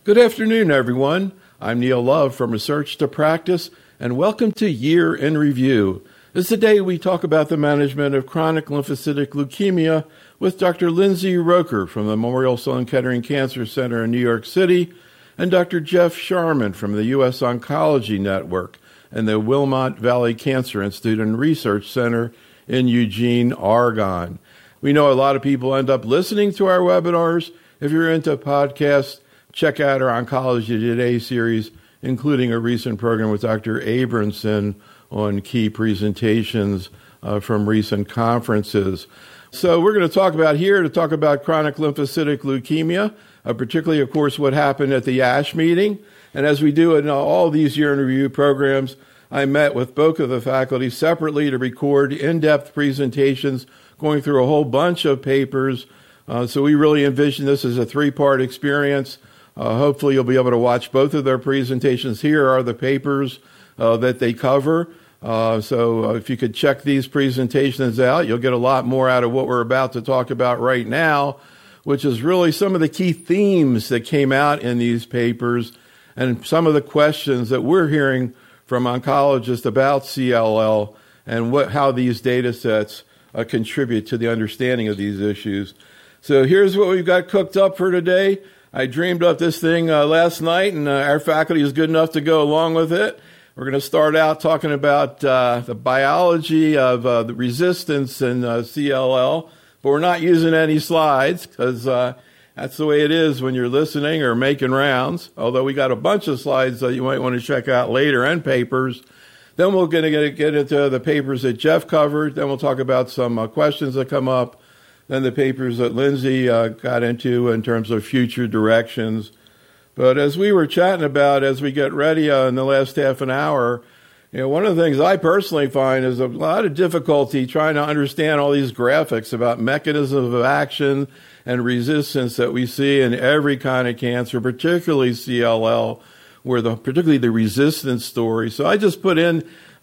Good afternoon, everyone. I'm Neil Love from Research to Practice, and welcome to Year in Review. This is the day we talk about the management of chronic lymphocytic leukemia with Dr. Lindsay Roker from the Memorial Sloan Kettering Cancer Center in New York City and Dr. Jeff Sharman from the U.S. Oncology Network and the Wilmot Valley Cancer Institute and Research Center in Eugene, Oregon. We know a lot of people end up listening to our webinars. If you're into podcasts, check out our Oncology Today series, including a recent program with Dr. Abramson on key presentations from recent conferences. So we're going to talk about chronic lymphocytic leukemia, particularly, of course, what happened at the ASH meeting. And as we do in all these year in review programs, I met with both of the faculty separately to record in-depth presentations going through a whole bunch of papers. So we really envision this as a three-part experience. Hopefully you'll be able to watch both of their presentations. Here are the papers that they cover. So if you could check these presentations out, you'll get a lot more out of what we're about to talk about right now, which is really some of the key themes that came out in these papers and some of the questions that we're hearing from oncologists about CLL and how these data sets contribute to the understanding of these issues. So here's what we've got cooked up for today. I dreamed up this thing last night, and our faculty is good enough to go along with it. We're going to start out talking about the biology of the resistance in CLL, but we're not using any slides because that's the way it is when you're listening or making rounds, although we got a bunch of slides that you might want to check out later and papers. Then we're going to get into the papers that Jeff covered. Then we'll talk about some questions that come up. Then the papers that Lindsay got into in terms of future directions. But as we were chatting about as we get ready in the last half an hour, one of the things I personally find is a lot of difficulty trying to understand all these graphics about mechanisms of action and resistance that we see in every kind of cancer, particularly CLL, where particularly the resistance story. So I just put in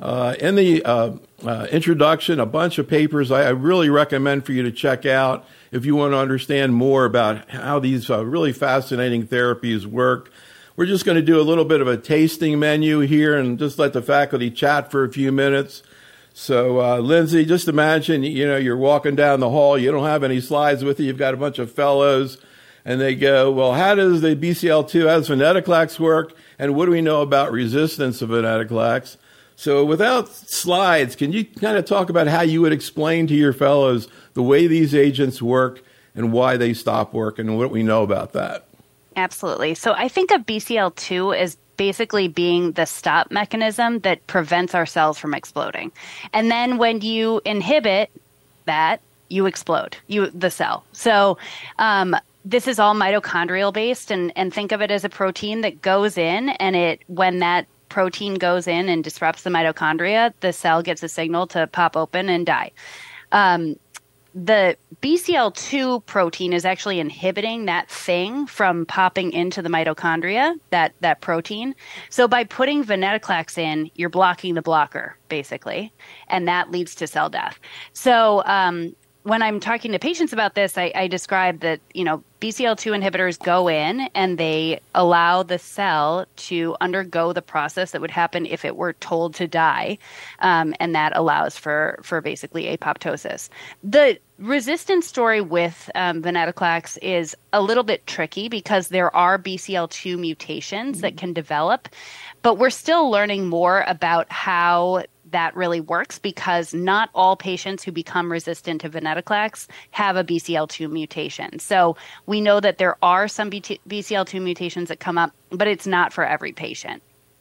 the introduction a bunch of papers I really recommend for you to check out if you want to understand more about how these really fascinating therapies work. We're just going to do a little bit of a tasting menu here and just let the faculty chat for a few minutes. So, Lindsay, just imagine, you're walking down the hall. You don't have any slides with you. You've got a bunch of fellows, and they go, well, how does the BCL2, how does venetoclax work, and what do we know about resistance of venetoclax? So without slides, can you kind of talk about how you would explain to your fellows the way these agents work and why they stop working and what we know about that? Absolutely. So I think of BCL2 as basically being the stop mechanism that prevents our cells from exploding. And then when you inhibit that, you explode, the cell. So this is all mitochondrial based, and think of it as a protein that goes in, and when that protein goes in and disrupts the mitochondria, the cell gets a signal to pop open and die. The BCL2 protein is actually inhibiting that thing from popping into the mitochondria, that protein. So by putting venetoclax in, you're blocking the blocker, basically, and that leads to cell death. So when I'm talking to patients about this, I describe that, BCL2 inhibitors go in and they allow the cell to undergo the process that would happen if it were told to die. And that allows for basically apoptosis. The resistance story with venetoclax is a little bit tricky because there are BCL2 mutations that can develop, but we're still learning more about how that really works because not all patients who become resistant to venetoclax have a BCL2 mutation. So we know that there are some BCL2 mutations that come up, but it's not for every patient.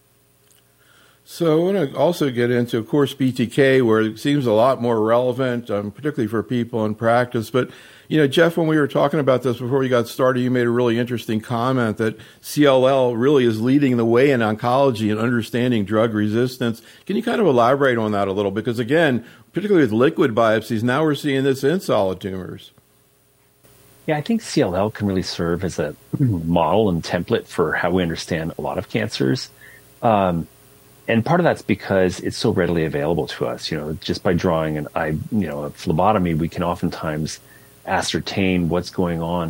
So I want to also get into, of course, BTK, where it seems a lot more relevant, particularly for people in practice. But, Jeff, when we were talking about this before we got started, you made a really interesting comment that CLL really is leading the way in oncology and understanding drug resistance. Can you kind of elaborate on that a little? Because, again, particularly with liquid biopsies, now we're seeing this in solid tumors. Yeah, I think CLL can really serve as a model and template for how we understand a lot of cancers. And part of that's because it's so readily available to us. Just by drawing a phlebotomy, we can oftentimes ascertain what's going on.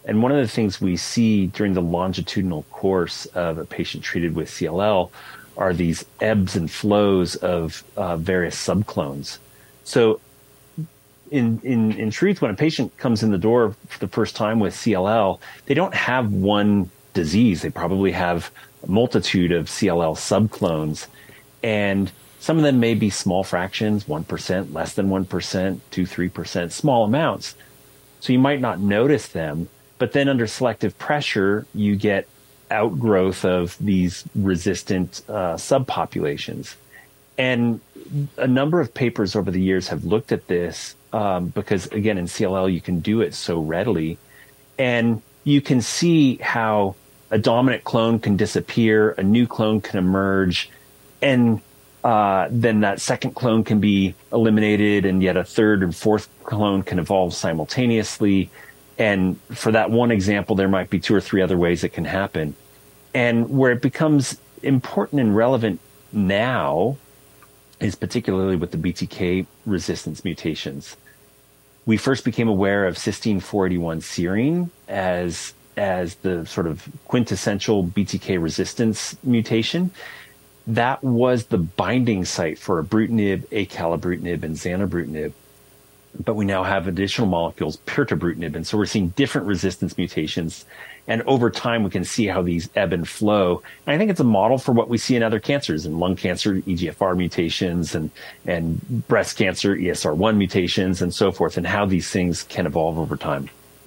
And one of the things we see during the longitudinal course of a patient treated with CLL are these ebbs and flows of various subclones. So in truth, when a patient comes in the door for the first time with CLL, they don't have one disease. They probably have a multitude of CLL subclones. And some of them may be small fractions, 1%, less than 1%, 2-3%, small amounts. So you might not notice them. But then under selective pressure, you get outgrowth of these resistant subpopulations. And a number of papers over the years have looked at this because, again, in CLL, you can do it so readily. And you can see how a dominant clone can disappear, a new clone can emerge, and then that second clone can be eliminated, and yet a third and fourth clone can evolve simultaneously. And for that one example, there might be 2 or 3 other ways it can happen. And where it becomes important and relevant now is particularly with the BTK resistance mutations. We first became aware of cysteine 481 serine as the sort of quintessential BTK resistance mutation. That was the binding site for ibrutinib, acalabrutinib, and zanubrutinib. But we now have additional molecules, pirtobrutinib, and so we're seeing different resistance mutations. And over time, we can see how these ebb and flow. And I think it's a model for what we see in other cancers, in lung cancer, EGFR mutations, and breast cancer, ESR1 mutations, and so forth, and how these things can evolve over time.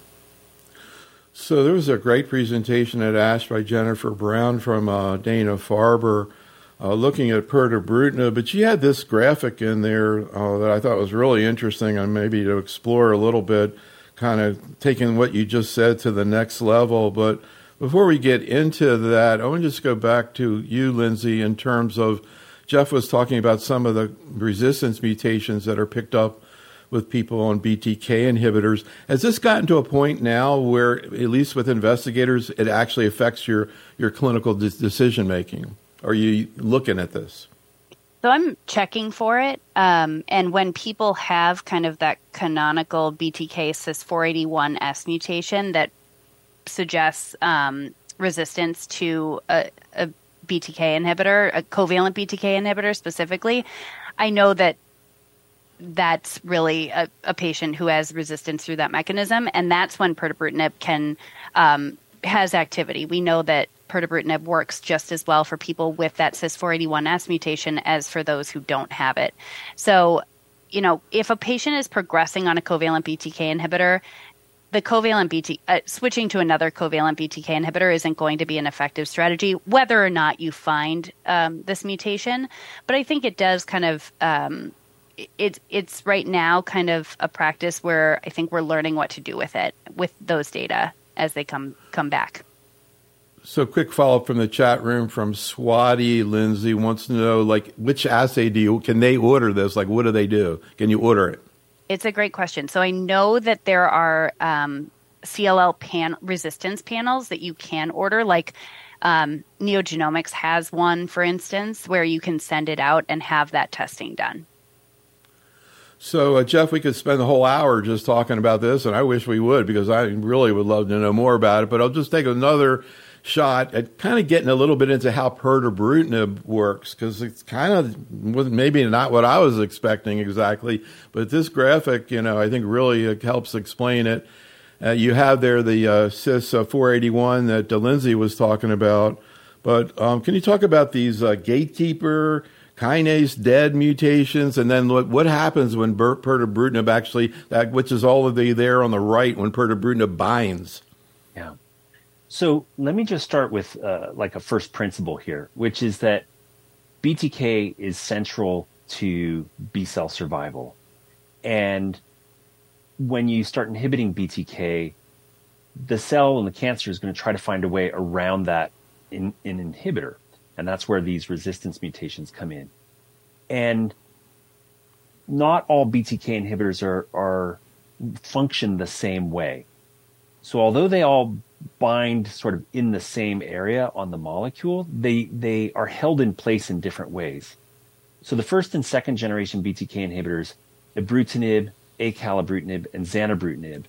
So there was a great presentation at ASH by Jennifer Brown from Dana-Farber looking at pirtobrutinib, but she had this graphic in there that I thought was really interesting, and maybe to explore a little bit, kind of taking what you just said to the next level. But before we get into that, I want to just go back to you, Lindsay, in terms of Jeff was talking about some of the resistance mutations that are picked up with people on BTK inhibitors. Has this gotten to a point now where, at least with investigators, it actually affects your clinical decision making? Are you looking at this? So I'm checking for it. And when people have kind of that canonical BTK CYS481S mutation that suggests resistance to a BTK inhibitor, a covalent BTK inhibitor specifically, I know that that's really a patient who has resistance through that mechanism. And that's when pirtobrutinib has activity. We know that pirtobrutinib works just as well for people with that CYS481S mutation as for those who don't have it. So, if a patient is progressing on a covalent BTK inhibitor, the covalent switching to another covalent BTK inhibitor isn't going to be an effective strategy, whether or not you find this mutation. But I think it does kind of it's right now kind of a practice where I think we're learning what to do with it, with those data as they come back. So quick follow-up from the chat room from Swati. Lindsay wants to know, which assay can they order this? What do they do? Can you order it? It's a great question. So I know that there are CLL resistance panels that you can order, NeoGenomics has one, for instance, where you can send it out and have that testing done. So, Jeff, we could spend the whole hour just talking about this, and I wish we would, because I really would love to know more about it. But I'll just take another shot at kind of getting a little bit into how pirtobrutinib works, because it's kind of maybe not what I was expecting exactly. But this graphic, I think really helps explain it. You have there the CYS481 that Lindsay was talking about. But can you talk about these gatekeeper kinase dead mutations, and then what happens when pirtobrutinib actually, which is all of the there on the right, when pirtobrutinib binds? Yeah. So let me just start with a first principle here, which is that BTK is central to B cell survival. And when you start inhibiting BTK, the cell and the cancer is going to try to find a way around that in inhibitor. And that's where these resistance mutations come in. And not all BTK inhibitors are function the same way. So although they all bind sort of in the same area on the molecule, they are held in place in different ways. So the first and second generation BTK inhibitors, ibrutinib, acalabrutinib, and zanubrutinib,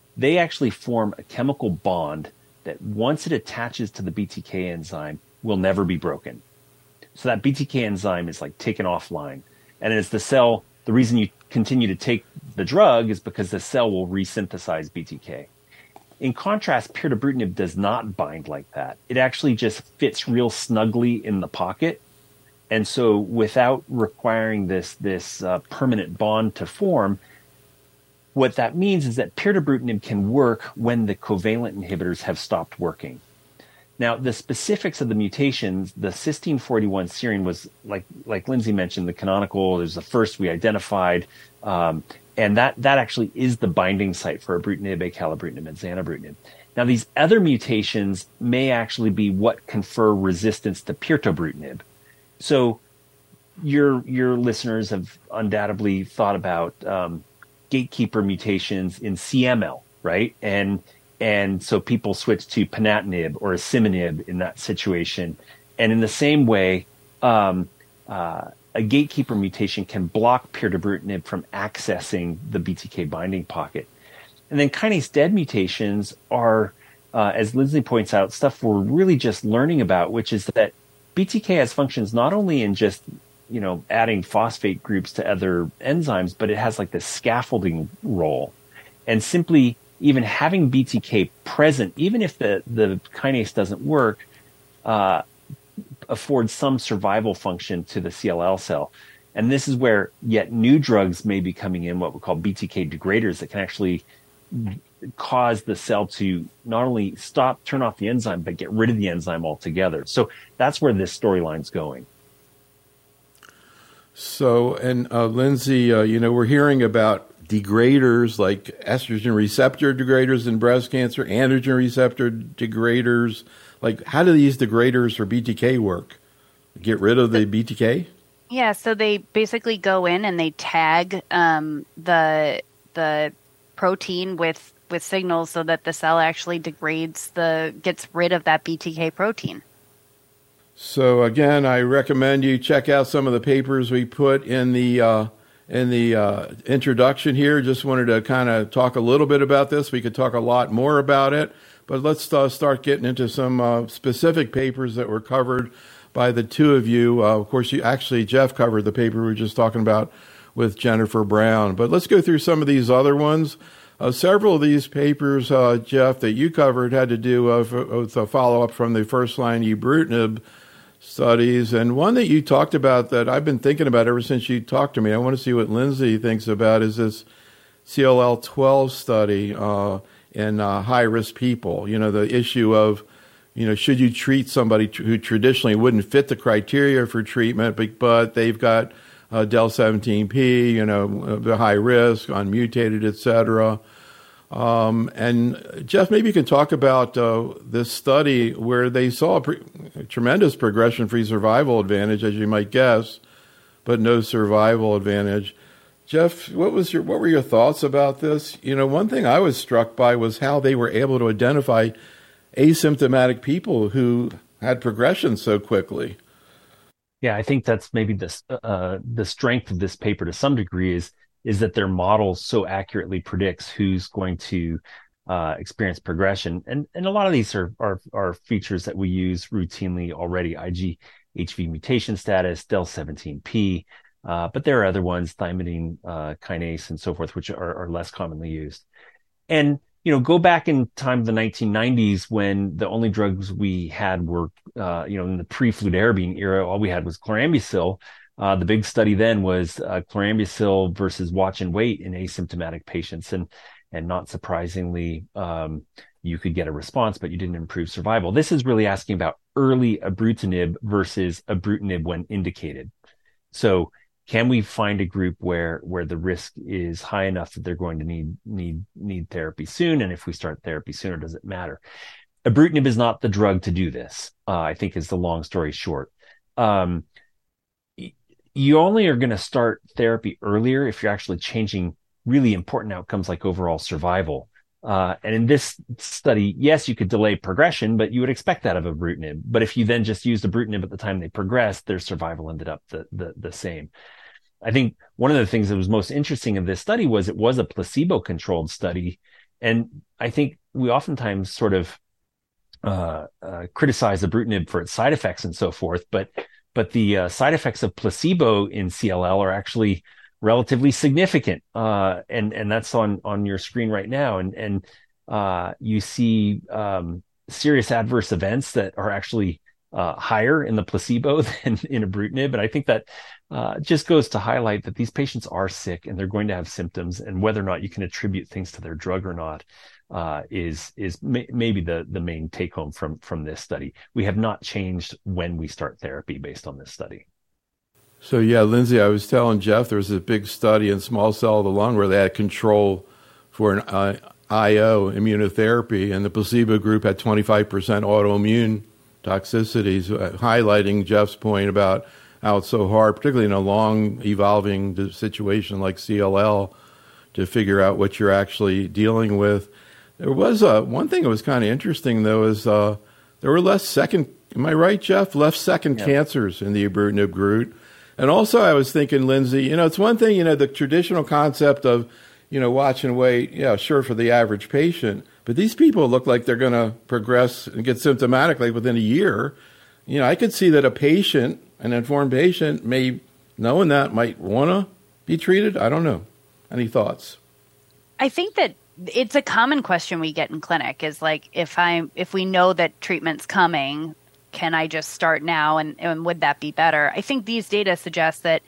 they actually form a chemical bond that once it attaches to the BTK enzyme will never be broken. So that BTK enzyme is like taken offline. And as the cell, the reason you continue to take the drug is because the cell will resynthesize BTK. In contrast, pirtobrutinib does not bind like that. It actually just fits real snugly in the pocket. And so without requiring this permanent bond to form, what that means is that pirtobrutinib can work when the covalent inhibitors have stopped working. Now, the specifics of the mutations, the cysteine 41 serine was, like Lindsay mentioned, the canonical. It was the first we identified. And that actually is the binding site for ibrutinib, acalabrutinib, and zanubrutinib. Now, these other mutations may actually be what confer resistance to pirtobrutinib. So your listeners have undoubtedly thought about gatekeeper mutations in CML, right? And so people switch to ponatinib or asciminib in that situation. And in the same way, a gatekeeper mutation can block pirtobrutinib from accessing the BTK binding pocket. And then kinase dead mutations are, as Lindsay points out, stuff we're really just learning about, which is that BTK has functions not only in just, adding phosphate groups to other enzymes, but it has like this scaffolding role. And simply even having BTK present, even if the kinase doesn't work, affords some survival function to the CLL cell. And this is where yet new drugs may be coming in, what we call BTK degraders, that can actually cause the cell to not only turn off the enzyme, but get rid of the enzyme altogether. So that's where this storyline's going. So, and Lindsay, we're hearing about degraders like estrogen receptor degraders in breast cancer, androgen receptor degraders. Like, how do these degraders for BTK work? Get rid of the BTK? Yeah, so they basically go in and they tag the protein with signals so that the cell actually gets rid of that BTK protein. So again, I recommend you check out some of the papers we put in the introduction here. Just wanted to kind of talk a little bit about this. We could talk a lot more about it, but let's start getting into some specific papers that were covered by the two of you. Of course, Jeff covered the paper we were just talking about with Jennifer Brown, but let's go through some of these other ones. Several of these papers, Jeff, that you covered had to do with a follow-up from the first-line ibrutinib studies, and one that you talked about that I've been thinking about ever since you talked to me. I want to see what Lindsay thinks about is this CLL-12 study in high-risk people. The issue of, should you treat somebody who traditionally wouldn't fit the criteria for treatment, but they've got del17P, the high risk, unmutated, et cetera. And Jeff, maybe you can talk about this study where they saw a tremendous progression-free survival advantage, as you might guess, but no survival advantage. Jeff, what were your thoughts about this? One thing I was struck by was how they were able to identify asymptomatic people who had progression so quickly. Yeah, I think that's maybe the strength of this paper to some degree is that their model so accurately predicts who's going to experience progression. And a lot of these are features that we use routinely already, IGHV mutation status, del17P, but there are other ones, thymidine kinase and so forth, which are less commonly used. And, go back in time, the 1990s, when the only drugs we had were, in the pre-fludarabine era, all we had was chlorambucil. The big study then was chlorambucil versus watch and wait in asymptomatic patients. And not surprisingly, you could get a response, but you didn't improve survival. This is really asking about early ibrutinib versus ibrutinib when indicated. So can we find a group where the risk is high enough that they're going to need therapy soon? And if we start therapy sooner, does it matter? Ibrutinib is not the drug to do this, I think is the long story short. You only are going to start therapy earlier if you're actually changing really important outcomes like overall survival. And in this study, yes, you could delay progression, but you would expect that of ibrutinib. But if you then just used ibrutinib at the time they progressed, their survival ended up the same. I think one of the things that was most interesting in this study was it was a placebo-controlled study. And I think we oftentimes sort of criticize ibrutinib for its side effects and so forth, but the side effects of placebo in CLL are actually relatively significant, and that's on your screen right now, and you see serious adverse events that are actually higher in the placebo than in ibrutinib, and I think that just goes to highlight that these patients are sick and they're going to have symptoms, and whether or not you can attribute things to their drug or not is maybe the main take home from this study. We have not changed when we start therapy based on this study. So yeah, Lindsay, I was telling Jeff there was a big study in small cell of the lung where they had control for an IO immunotherapy, and the placebo group had 25% autoimmune toxicities, highlighting Jeff's point about how it's so hard, particularly in a long evolving situation like CLL, to figure out what you're actually dealing with. There was one thing that was kind of interesting, though, is there were less second, am I right, Jeff? Less second cancers in the ibrutinib group. And also I was thinking, Lindsay, it's one thing, the traditional concept of, watch and wait, sure, for the average patient. But these people look like they're going to progress and get symptomatic like within a year. I could see that a patient, an informed patient, knowing that, might want to be treated. I don't know. Any thoughts? I think that it's a common question we get in clinic is like, if we know that treatment's coming, can I just start now and would that be better? I think these data suggest that,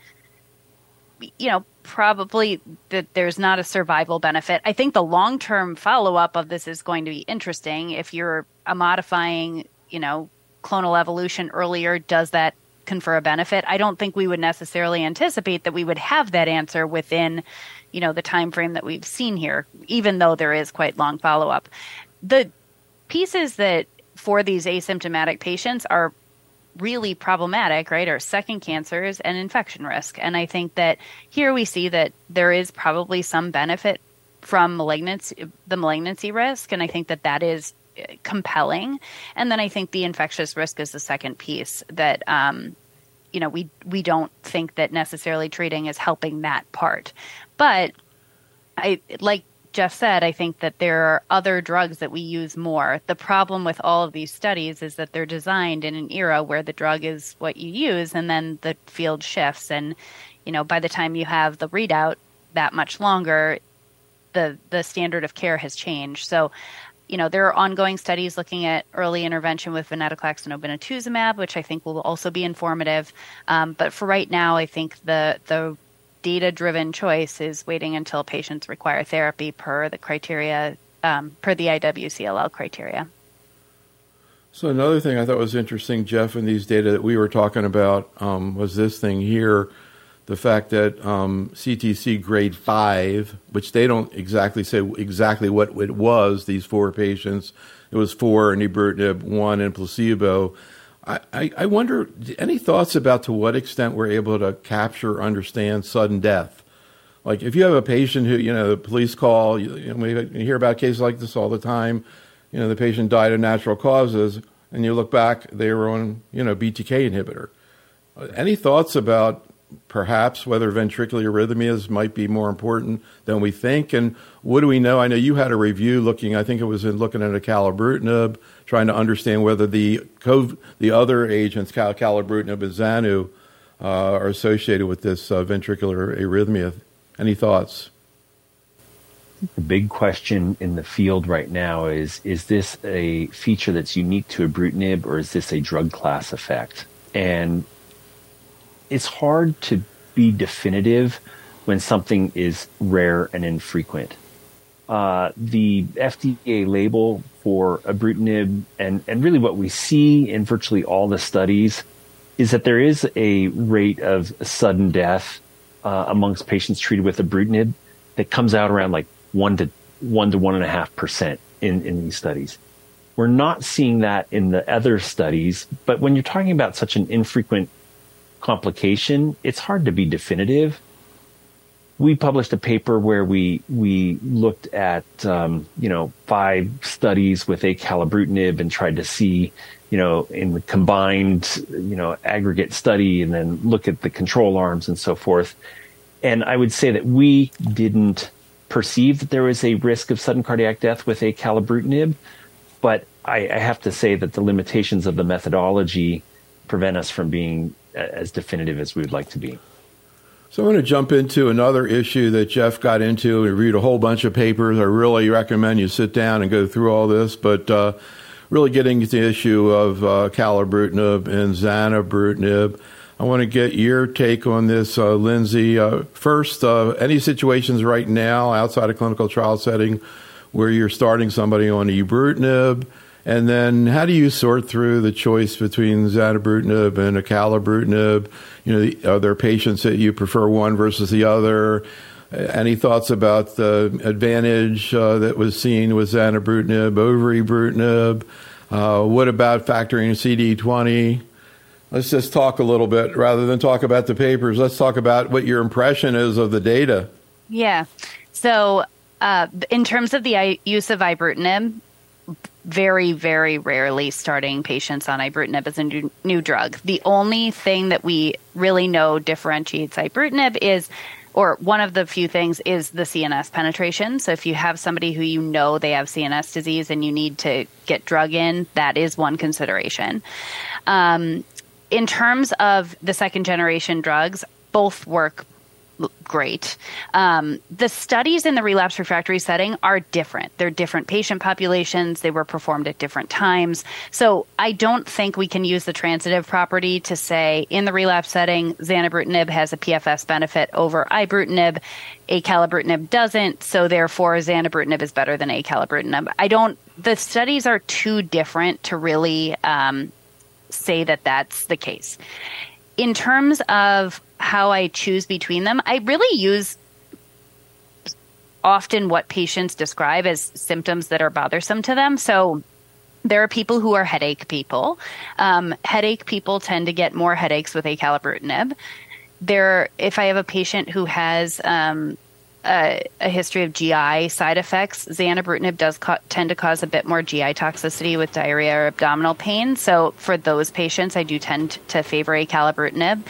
probably that there's not a survival benefit. I think the long-term follow-up of this is going to be interesting. If you're modifying, clonal evolution earlier, does that confer a benefit? I don't think we would necessarily anticipate that we would have that answer within, the time frame that we've seen here, even though there is quite long follow-up. The pieces that for these asymptomatic patients are really problematic, right, are second cancers and infection risk. And I think that here we see that there is probably some benefit from the malignancy risk. And I think that is compelling. And then I think the infectious risk is the second piece that, we don't think that necessarily treating is helping that part. But like Jeff said, I think that there are other drugs that we use more. The problem with all of these studies is that they're designed in an era where the drug is what you use, and then the field shifts. And, by the time you have the readout that much longer, the standard of care has changed. So, there are ongoing studies looking at early intervention with venetoclax and obinutuzumab, which I think will also be informative. But for right now, I think the data-driven choice is waiting until patients require therapy per the criteria, per the IWCLL criteria. So another thing I thought was interesting, Jeff, in these data that we were talking about was this thing here, the fact that CTC grade 5, which they don't exactly say exactly what it was, these 4 patients, it was 4 in ibrutinib, 1 in placebo. I wonder, any thoughts about to what extent we're able to capture or understand sudden death? Like if you have a patient who, the police call, we hear about cases like this all the time, the patient died of natural causes, and you look back, they were on, BTK inhibitor. Any thoughts about perhaps whether ventricular arrhythmias might be more important than we think? And what do we know? I know you had a review looking at acalabrutinib, trying to understand whether the other agents, acalabrutinib and Xanu, are associated with this ventricular arrhythmia. Any thoughts? The big question in the field right now is this a feature that's unique to ibrutinib, or is this a drug class effect? And it's hard to be definitive when something is rare and infrequent. The FDA label for ibrutinib, and really what we see in virtually all the studies, is that there is a rate of sudden death amongst patients treated with ibrutinib that comes out around like 1 to 1.5% in these studies. We're not seeing that in the other studies, but when you're talking about such an infrequent complication, it's hard to be definitive. We published a paper where we looked at 5 studies with acalabrutinib and tried to see in the combined aggregate study, and then look at the control arms and so forth. And I would say that we didn't perceived that there was a risk of sudden cardiac death with acalabrutinib, but I have to say that the limitations of the methodology prevent us from being as definitive as we would like to be. So I'm going to jump into another issue that Jeff got into. We read a whole bunch of papers. I really recommend you sit down and go through all this, but really getting to the issue of acalabrutinib and zanubrutinib. I want to get your take on this, Lindsay. First, any situations right now outside a clinical trial setting where you're starting somebody on ibrutinib? And then how do you sort through the choice between zanubrutinib and acalabrutinib? Are there patients that you prefer one versus the other? Any thoughts about the advantage that was seen with zanubrutinib over ibrutinib? What about factoring CD20? Let's just talk a little bit rather than talk about the papers. Let's talk about what your impression is of the data. Yeah. So in terms of the use of ibrutinib, very, very rarely starting patients on ibrutinib as a new drug. The only thing that we really know differentiates ibrutinib is, or one of the few things, is the CNS penetration. So if you have somebody who you know they have CNS disease and you need to get drug in, that is one consideration. In terms of the second generation drugs, both work great. The studies in the relapse refractory setting are different. They're different patient populations. They were performed at different times. So I don't think we can use the transitive property to say in the relapse setting, zanubrutinib has a PFS benefit over ibrutinib, acalabrutinib doesn't, so therefore zanubrutinib is better than acalabrutinib. The studies are too different to really say that that's the case. In terms of how I choose between them, I really use often what patients describe as symptoms that are bothersome to them. So there are people who are headache people. Headache people tend to get more headaches with acalabrutinib. If I have a patient who has a history of GI side effects, zanubrutinib does tend to cause a bit more GI toxicity with diarrhea or abdominal pain. So for those patients, I do tend to favor acalabrutinib.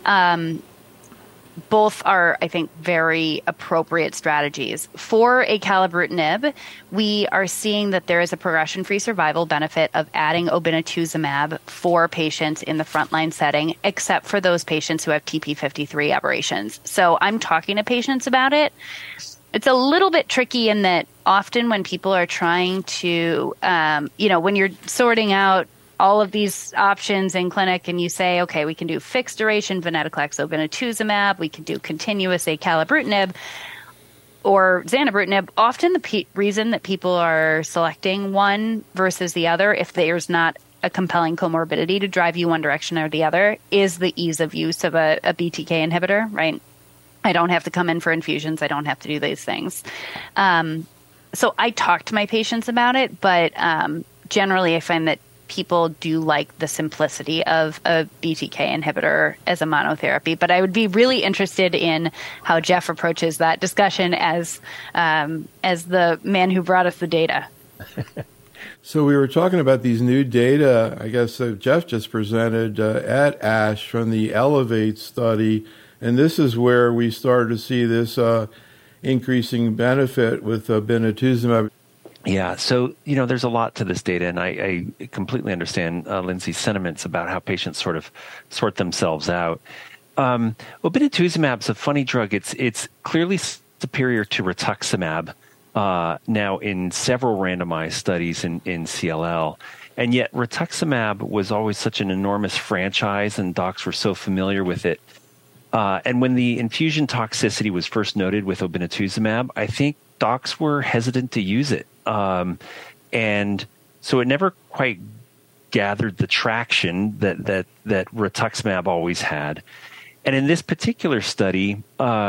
Both are, I think, very appropriate strategies. For acalabrutinib, we are seeing that there is a progression-free survival benefit of adding obinutuzumab for patients in the frontline setting, except for those patients who have TP53 aberrations. So I'm talking to patients about it. It's a little bit tricky in that often when people are trying to, when you're sorting out all of these options in clinic and you say, okay, we can do fixed duration venetoclax obinutuzumab, we can do continuous acalabrutinib or zanubrutinib, often the reason that people are selecting one versus the other, if there's not a compelling comorbidity to drive you one direction or the other, is the ease of use of a BTK inhibitor, right? I don't have to come in for infusions. I don't have to do these things. So I talk to my patients about it, but generally I find that people do like the simplicity of a BTK inhibitor as a monotherapy. But I would be really interested in how Jeff approaches that discussion as the man who brought us the data. So we were talking about these new data, I guess Jeff just presented at ASH from the ELEVATE study, and this is where we started to see this increasing benefit with obinutuzumab. Yeah, so, there's a lot to this data, and I completely understand Lindsay's sentiments about how patients sort of sort themselves out. Obinutuzumab is a funny drug. It's clearly superior to rituximab now in several randomized studies in CLL, and yet rituximab was always such an enormous franchise, and docs were so familiar with it. And when the infusion toxicity was first noted with obinutuzumab, I think docs were hesitant to use it. And so it never quite gathered the traction that rituximab always had. And in this particular study,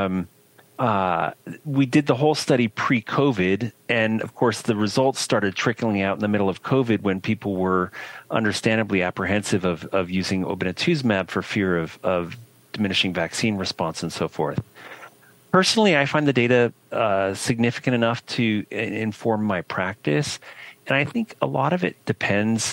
we did the whole study pre-COVID. And of course, the results started trickling out in the middle of COVID when people were understandably apprehensive of using obinutuzumab for fear of diminishing vaccine response and so forth. Personally, I find the data significant enough to inform my practice, and I think a lot of it depends,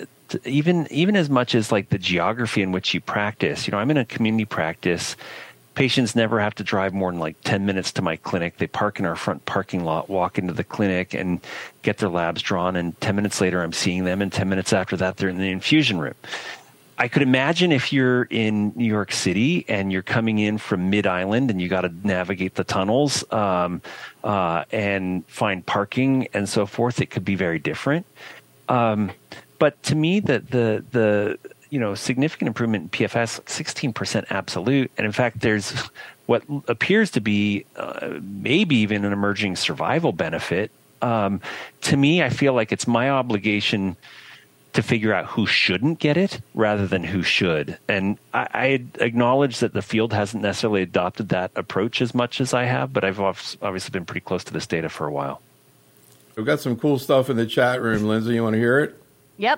even as much as like the geography in which you practice. I'm in a community practice, Patients never have to drive more than like 10 minutes to my clinic. They park in our front parking lot, walk into the clinic, and get their labs drawn. And 10 minutes later, I'm seeing them. And 10 minutes after that, they're in the infusion room. I could imagine if you're in New York City and you're coming in from Mid-Island and you got to navigate the tunnels and find parking and so forth, it could be very different. But to me, the significant improvement in PFS, 16% absolute, and in fact, there's what appears to be maybe even an emerging survival benefit. To me, I feel like it's my obligation to figure out who shouldn't get it rather than who should. And I acknowledge that the field hasn't necessarily adopted that approach as much as I have, but I've obviously been pretty close to this data for a while. We've got some cool stuff in the chat room. Lindsay, you want to hear it? Yep.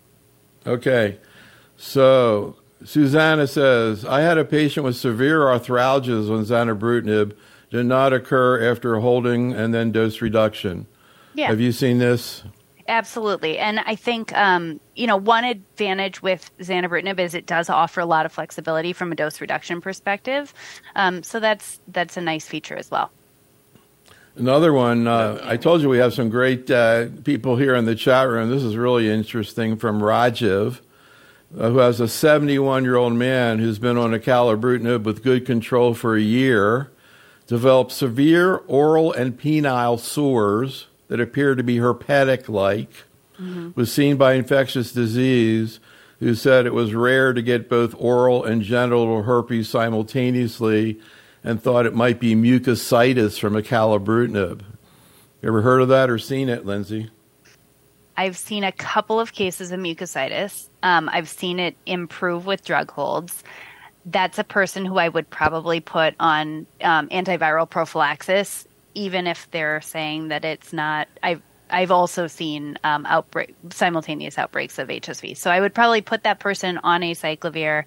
Okay. So Susanna says, I had a patient with severe arthralgias when zanubrutinib did not occur after holding and then dose reduction. Yeah. Have you seen this? Absolutely. And I think, one advantage with zanubrutinib is it does offer a lot of flexibility from a dose reduction perspective. So that's a nice feature as well. Another one, I told you we have some great people here in the chat room. This is really interesting from Rajiv, who has a 71-year-old man who's been on acalabrutinib with good control for a year, developed severe oral and penile sores that appear to be herpetic-like, was seen by infectious disease, who said it was rare to get both oral and genital herpes simultaneously, and thought it might be mucositis from acalabrutinib. You ever heard of that or seen it, Lindsay? I've seen a couple of cases of mucositis. I've seen it improve with drug holds. That's a person who I would probably put on antiviral prophylaxis, even if they're saying that it's not. I've also seen simultaneous outbreaks of HSV. So I would probably put that person on acyclovir,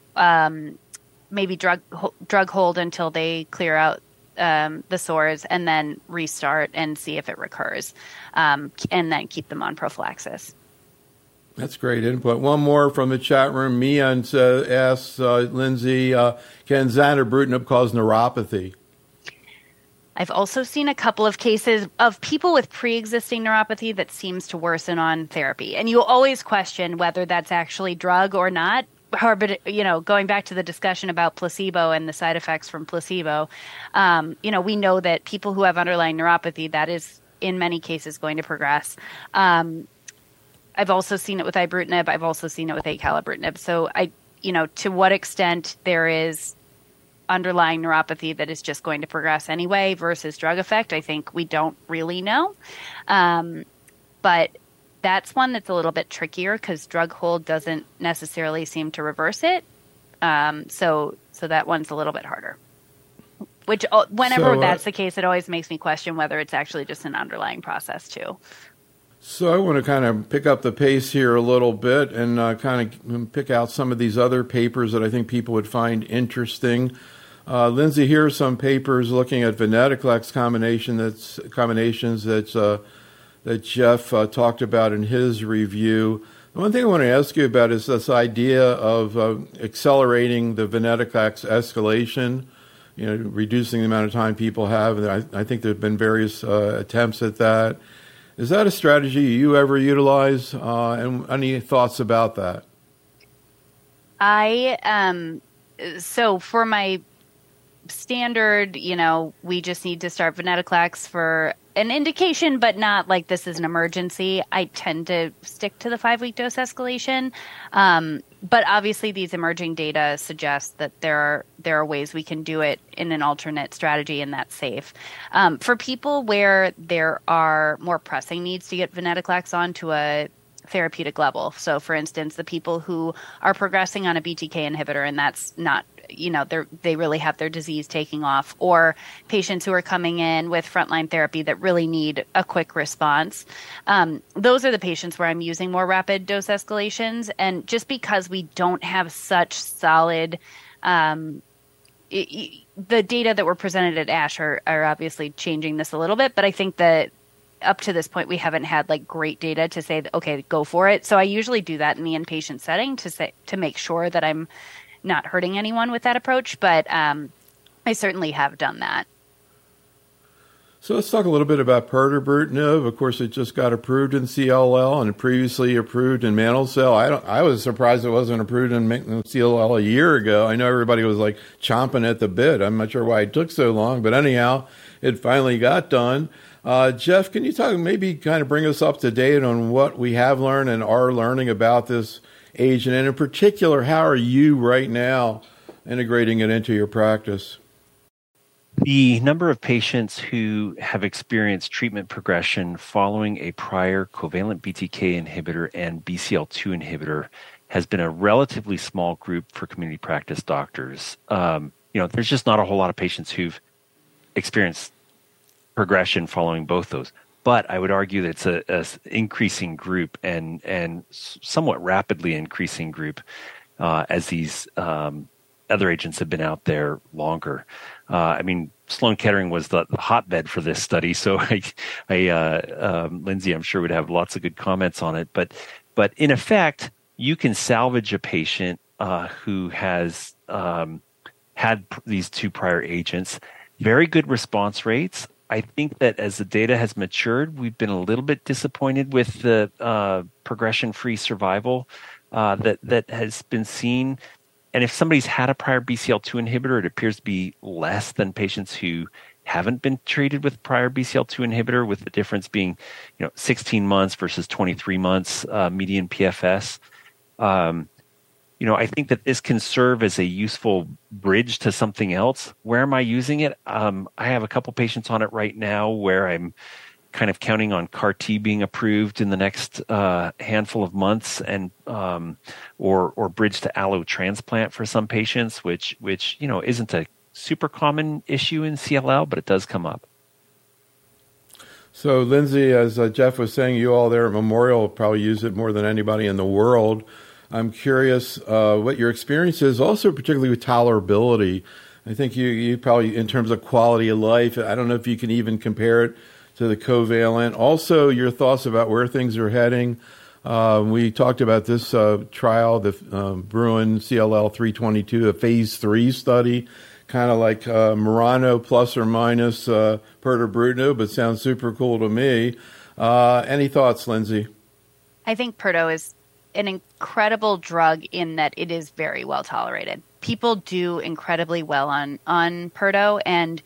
maybe drug hold until they clear out the sores, and then restart and see if it recurs, and then keep them on prophylaxis. That's great input. One more from the chat room. Mian asks, Lindsay, can zanubrutinib cause neuropathy? I've also seen a couple of cases of people with pre-existing neuropathy that seems to worsen on therapy. And you always question whether that's actually drug or not. But, going back to the discussion about placebo and the side effects from placebo, we know that people who have underlying neuropathy, that is in many cases going to progress. I've also seen it with ibrutinib. I've also seen it with acalabrutinib. So to what extent there is underlying neuropathy that is just going to progress anyway versus drug effect, I think we don't really know. But that's one that's a little bit trickier because drug hold doesn't necessarily seem to reverse it. So that one's a little bit harder. Which whenever that's the case, it always makes me question whether it's actually just an underlying process too. So I want to kind of pick up the pace here a little bit and kind of pick out some of these other papers that I think people would find interesting. Lindsay, here are some papers looking at venetoclax combinations that Jeff talked about in his review. The one thing I want to ask you about is this idea of accelerating the venetoclax escalation, reducing the amount of time people have. And I think there have been various attempts at that. Is that a strategy you ever utilize? And any thoughts about that? So for my standard, we just need to start venetoclax for an indication, but not like this is an emergency. I tend to stick to the 5-week dose escalation. But obviously these emerging data suggest that there are ways we can do it in an alternate strategy, and that's safe. For people where there are more pressing needs to get venetoclax onto a therapeutic level. So for instance, the people who are progressing on a BTK inhibitor and that's not, they really have their disease taking off, or patients who are coming in with frontline therapy that really need a quick response. Those are the patients where I'm using more rapid dose escalations. And just because we don't have such solid, the data that were presented at ASH are obviously changing this a little bit, but I think that up to this point, we haven't had great data to say, okay, go for it. So I usually do that in the inpatient setting to make sure that I'm not hurting anyone with that approach. But I certainly have done that. So let's talk a little bit about pirtobrutinib. Of course, it just got approved in CLL and previously approved in mantle cell. I was surprised it wasn't approved in CLL a year ago. I know everybody was like chomping at the bit. I'm not sure why it took so long, but anyhow, it finally got done. Jeff, can you talk, maybe kind of bring us up to date on what we have learned and are learning about this agent? And in particular, how are you right now integrating it into your practice? The number of patients who have experienced treatment progression following a prior covalent BTK inhibitor and BCL2 inhibitor has been a relatively small group for community practice doctors. There's just not a whole lot of patients who've experienced progression following both those. But I would argue that it's a increasing group and somewhat rapidly increasing group as these other agents have been out there longer. Sloan Kettering was the hotbed for this study, so Lindsay, I'm sure, would have lots of good comments on it. But in effect, you can salvage a patient who has had these two prior agents. Very good response rates. I think that as the data has matured, we've been a little bit disappointed with the progression-free survival that has been seen. And if somebody's had a prior BCL2 inhibitor, it appears to be less than patients who haven't been treated with prior BCL2 inhibitor, with the difference being, 16 months versus 23 months median PFS. I think that this can serve as a useful bridge to something else. Where am I using it? I have a couple patients on it right now where I'm kind of counting on CAR T being approved in the next handful of months, and or bridge to allo transplant for some patients, which isn't a super common issue in CLL, but it does come up. So, Lindsay, as Jeff was saying, you all there at Memorial probably use it more than anybody in the world. I'm curious what your experience is, also particularly with tolerability. I think you probably, in terms of quality of life, I don't know if you can even compare it to the covalent. Also, your thoughts about where things are heading. We talked about this trial, the Bruin CLL 322, a phase 3 study, kind of like Murano plus or minus pirtobrutinib, but sounds super cool to me. Any thoughts, Lindsay? I think Pirto is an incredible drug in that it is very well tolerated. People do incredibly well on Pirto, and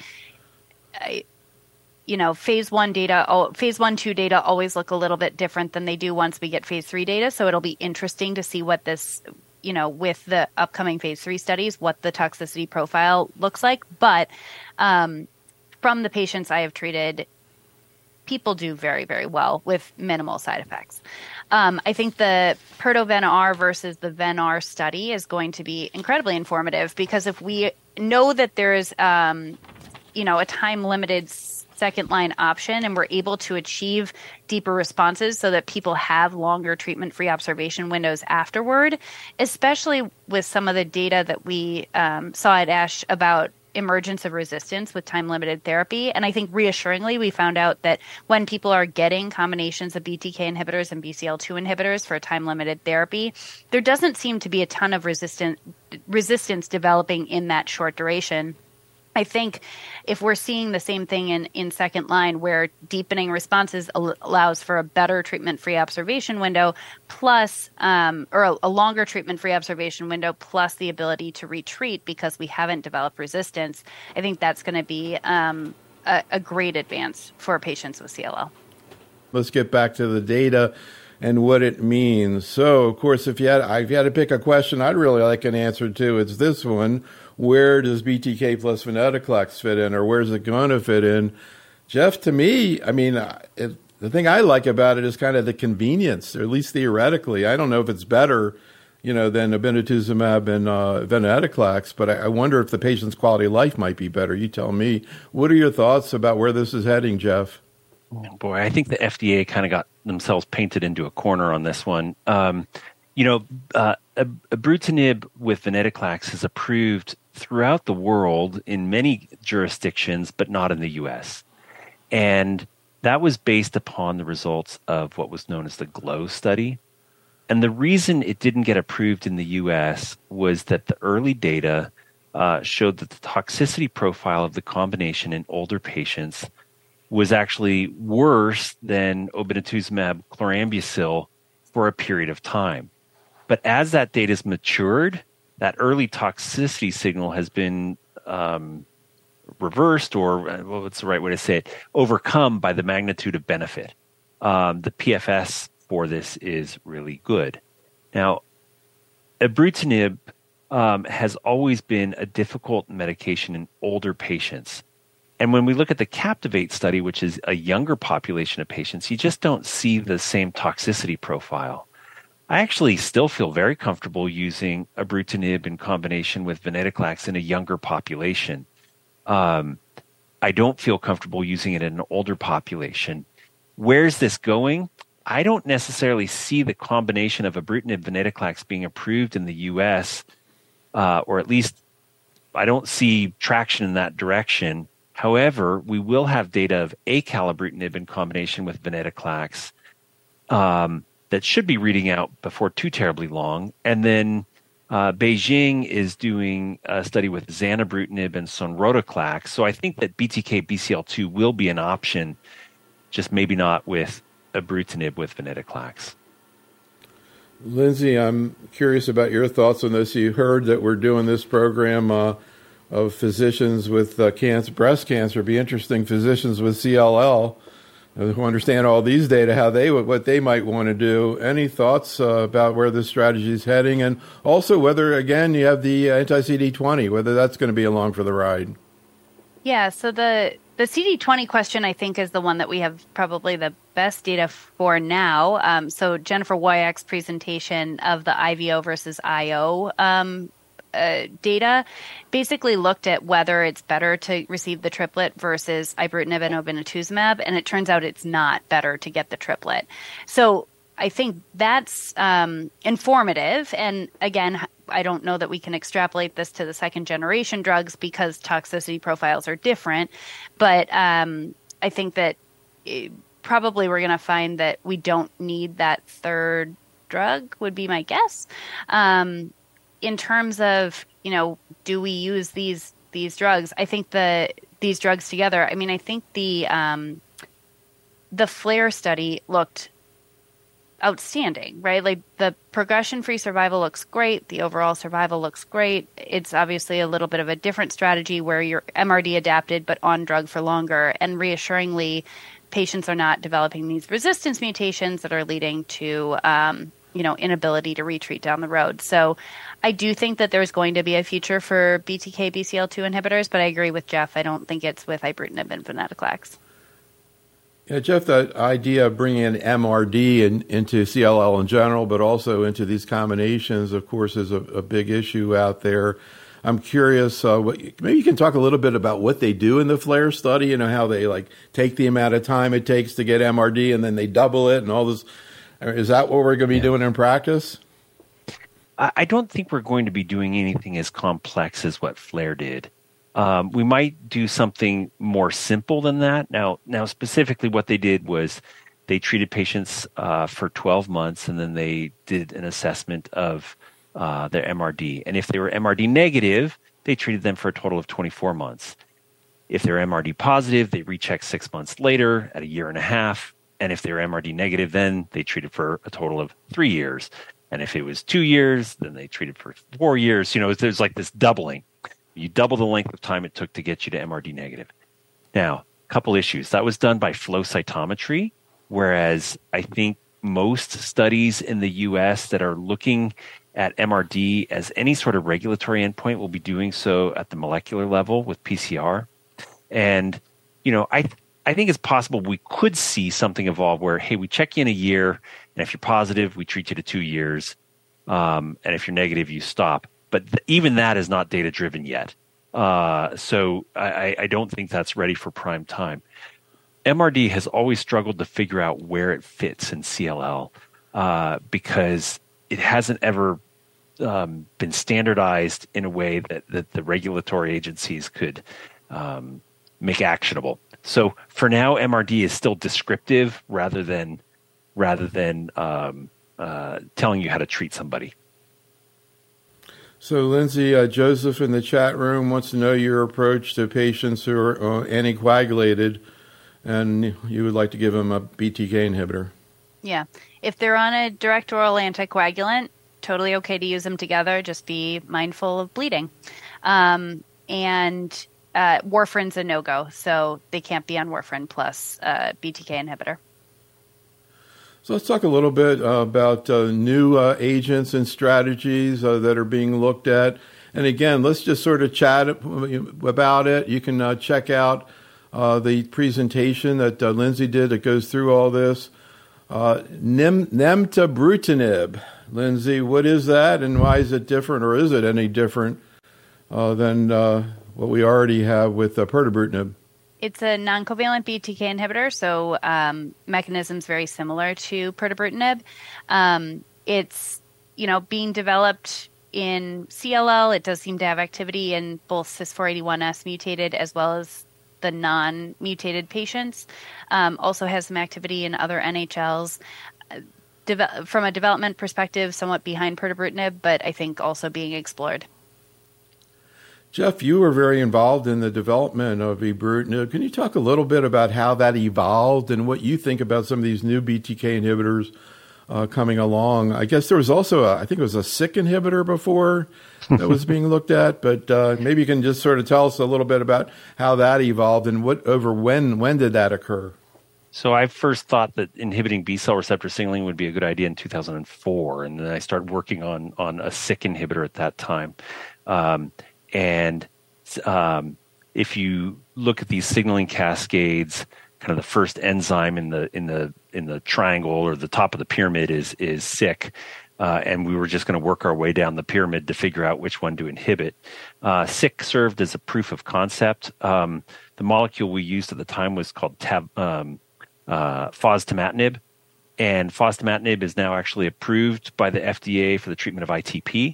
phase 1-2 data always look a little bit different than they do once we get phase 3 data. So it'll be interesting to see what this, with the upcoming phase 3 studies, what the toxicity profile looks like. But from the patients I have treated, people do very, very well with minimal side effects. I think the Pirto-Ven-R versus the Ven-R study is going to be incredibly informative, because if we know that there is, a time-limited second-line option, and we're able to achieve deeper responses so that people have longer treatment-free observation windows afterward, especially with some of the data that we saw at ASH about emergence of resistance with time-limited therapy. And I think reassuringly, we found out that when people are getting combinations of BTK inhibitors and BCL2 inhibitors for time-limited therapy, there doesn't seem to be a ton of resistance developing in that short duration. I think if we're seeing the same thing in second line, where deepening responses allows for a better treatment-free observation window, plus or a longer treatment-free observation window, plus the ability to retreat because we haven't developed resistance, I think that's going to be a great advance for patients with CLL. Let's get back to the data and what it means. So, of course, if you had to pick a question I'd really like an answer to, it's this one. Where does BTK plus venetoclax fit in, or where's it going to fit in? Jeff, to me, the thing I like about it is kind of the convenience, or at least theoretically. I don't know if it's better, than obinutuzumab and venetoclax, but I wonder if the patient's quality of life might be better. You tell me. What are your thoughts about where this is heading, Jeff? Boy, I think the FDA kind of got themselves painted into a corner on this one. Ibrutinib with venetoclax is approved throughout the world in many jurisdictions, but not in the U.S. And that was based upon the results of what was known as the GLOW study. And the reason it didn't get approved in the U.S. was that the early data showed that the toxicity profile of the combination in older patients was actually worse than obinutuzumab chlorambucil for a period of time. But as that data has matured, that early toxicity signal has been reversed, or what's the right way to say it, overcome by the magnitude of benefit. The PFS for this is really good. Now, ibrutinib has always been a difficult medication in older patients. And when we look at the Captivate study, which is a younger population of patients, you just don't see the same toxicity profile. I actually still feel very comfortable using ibrutinib in combination with venetoclax in a younger population. I don't feel comfortable using it in an older population. Where's this going? I don't necessarily see the combination of ibrutinib venetoclax being approved in the U.S., or at least I don't see traction in that direction. However, we will have data of acalabrutinib in combination with venetoclax that should be reading out before too terribly long. And then Beijing is doing a study with zanubrutinib and sonrotoclax. So I think that BTK BCL2 will be an option, just maybe not with ibrutinib with venetoclax. Lindsay, I'm curious about your thoughts on this. You heard that we're doing this program of physicians with breast cancer. It'd be interesting, physicians with CLL who understand all these data, what they might want to do. Any thoughts about where this strategy is heading, and also whether, again, you have the anti-CD20, whether that's going to be along for the ride? Yeah, so the CD20 question, I think, is the one that we have probably the best data for now. So Jennifer Wyak's presentation of the IVO versus IO data basically looked at whether it's better to receive the triplet versus ibrutinib and obinutuzumab, and it turns out it's not better to get the triplet. So I think that's informative. And again, I don't know that we can extrapolate this to the second generation drugs because toxicity profiles are different. But I think that probably we're going to find that we don't need that third drug, would be my guess. In terms of, do we use these drugs? I think these drugs together, I think the FLAIR study looked outstanding, right? Like the progression-free survival looks great. The overall survival looks great. It's obviously a little bit of a different strategy where you're MRD adapted, but on drug for longer. And reassuringly, patients are not developing these resistance mutations that are leading to, inability to retreat down the road. So I do think that there's going to be a future for BTK BCL2 inhibitors, but I agree with Jeff. I don't think it's with ibrutinib and venetoclax. Yeah, Jeff, that idea of bringing in MRD into CLL in general, but also into these combinations, of course, is a big issue out there. I'm curious, maybe you can talk a little bit about what they do in the FLAIR study, how they take the amount of time it takes to get MRD and then they double it and all this. Is that what we're going to be doing in practice? I don't think we're going to be doing anything as complex as what FLAIR did. We might do something more simple than that. Now, specifically what they did was they treated patients for 12 months, and then they did an assessment of their MRD. And if they were MRD negative, they treated them for a total of 24 months. If they're MRD positive, they rechecked 6 months later at a year and a half. And if they were MRD negative, then they treated for a total of 3 years. And if it was 2 years, then they treated for 4 years. There's like this doubling. You double the length of time it took to get you to MRD negative. Now, a couple issues. That was done by flow cytometry, whereas I think most studies in the U.S. that are looking at MRD as any sort of regulatory endpoint will be doing so at the molecular level with PCR. And, I think it's possible we could see something evolve where, hey, we check you in a year, and if you're positive, we treat you to 2 years. And if you're negative, you stop. But even that is not data-driven yet. So I don't think that's ready for prime time. MRD has always struggled to figure out where it fits in CLL because it hasn't ever been standardized in a way that the regulatory agencies could make actionable. So for now, MRD is still descriptive rather than telling you how to treat somebody. So, Lindsay, Joseph in the chat room wants to know your approach to patients who are anticoagulated, and you would like to give them a BTK inhibitor. Yeah. If they're on a direct oral anticoagulant, totally okay to use them together. Just be mindful of bleeding. And warfarin's a no-go, so they can't be on warfarin plus BTK inhibitor. So let's talk a little bit about new agents and strategies that are being looked at. And again, let's just sort of chat about it. You can check out the presentation that Lindsay did that goes through all this. Nemtabrutinib. Lindsay, what is that and why is it different, or is it any different than what we already have with pirtobrutinib? It's a non-covalent BTK inhibitor, so mechanism's very similar to pirtobrutinib. It's, being developed in CLL. It does seem to have activity in both Cis481S mutated as well as the non-mutated patients. Also has some activity in other NHLs. From a development perspective, somewhat behind pirtobrutinib, but I think also being explored. Jeff, you were very involved in the development of ibrutinib. Can you talk a little bit about how that evolved and what you think about some of these new BTK inhibitors coming along? I guess there was also I think it was a SYK inhibitor before that was being looked at, but maybe you can just sort of tell us a little bit about how that evolved and when did that occur? So I first thought that inhibiting B-cell receptor signaling would be a good idea in 2004, and then I started working on a SYK inhibitor at that time. And if you look at these signaling cascades, kind of the first enzyme in the triangle or the top of the pyramid is SYK, and we were just going to work our way down the pyramid to figure out which one to inhibit. SYK served as a proof of concept. The molecule we used at the time was called fostamatinib, and fostamatinib is now actually approved by the FDA for the treatment of ITP.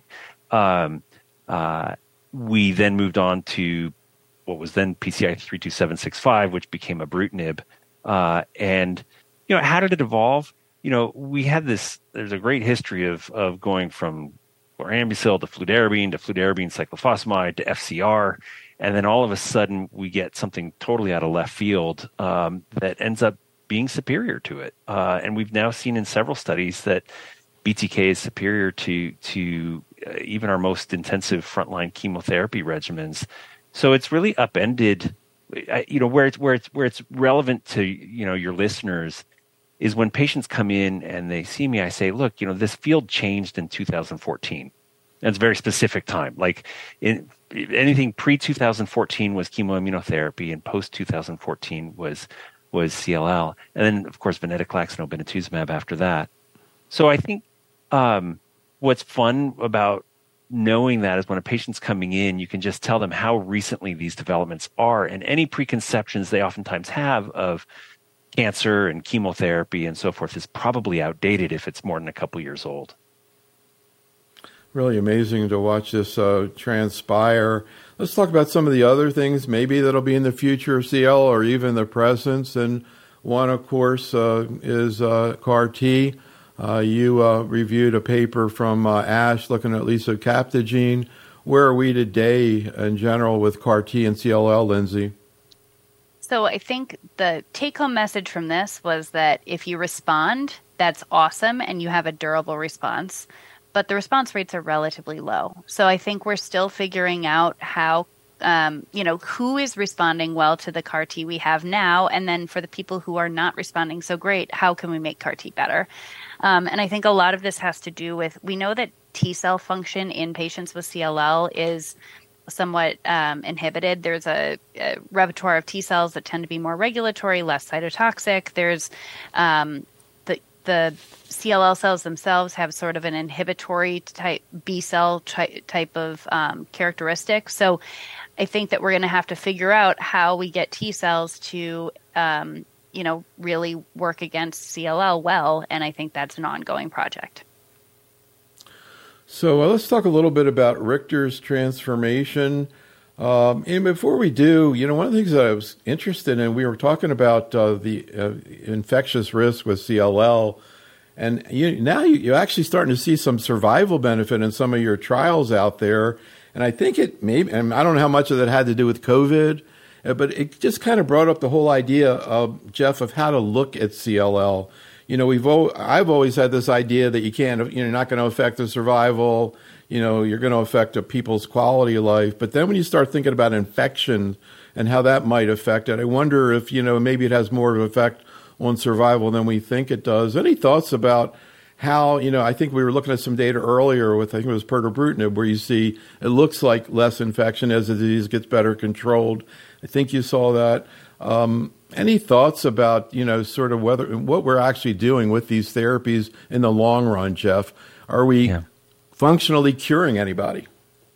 We then moved on to what was then PCI 32765, which became ibrutinib. And, how did it evolve? We had there's a great history of going from chlorambucil to fludarabine cyclophosphamide to FCR. And then all of a sudden we get something totally out of left field that ends up being superior to it. And we've now seen in several studies that BTK is superior to even our most intensive frontline chemotherapy regimens. So it's really upended. Where it's relevant to your listeners is when patients come in and they see me. I say, look, this field changed in 2014. That's a very specific time. Like anything pre 2014 was chemoimmunotherapy, and post 2014 was CLL, and then of course venetoclax and obinutuzumab after that. So I think what's fun about knowing that is when a patient's coming in, you can just tell them how recently these developments are, and any preconceptions they oftentimes have of cancer and chemotherapy and so forth is probably outdated if it's more than a couple years old. Really amazing to watch this transpire. Let's talk about some of the other things maybe that'll be in the future of CL or even the presence. And one, of course, is CAR-T. You reviewed a paper from ASH looking at lisocabtagene. Where are we today in general with CAR-T and CLL, Lindsay? So I think the take-home message from this was that if you respond, that's awesome, and you have a durable response. But the response rates are relatively low. So I think we're still figuring out how, who is responding well to the CAR-T we have now, and then for the people who are not responding so great, how can we make CAR-T better? And I think a lot of this has to do with, we know that T-cell function in patients with CLL is somewhat inhibited. There's a repertoire of T-cells that tend to be more regulatory, less cytotoxic. There's the CLL cells themselves have sort of an inhibitory type B-cell type of characteristic. So I think that we're going to have to figure out how we get T-cells to, really work against CLL well. And I think that's an ongoing project. So let's talk a little bit about Richter's transformation. And before we do, one of the things that I was interested in, we were talking about the infectious risk with CLL, And you're actually starting to see some survival benefit in some of your trials out there. And I think and I don't know how much of that had to do with COVID, but it just kind of brought up the whole idea of, Jeff, of how to look at CLL. I've always had this idea that you're not going to affect the survival, you're going to affect people's quality of life. But then when you start thinking about infection and how that might affect it, I wonder if, maybe it has more of an effect on survival than we think it does. Any thoughts about how, I think we were looking at some data earlier with, I think it was pirtobrutinib, where you see it looks like less infection as the disease gets better controlled. I think you saw that. Any thoughts about, sort of what we're actually doing with these therapies in the long run, Jeff? Are we functionally curing anybody?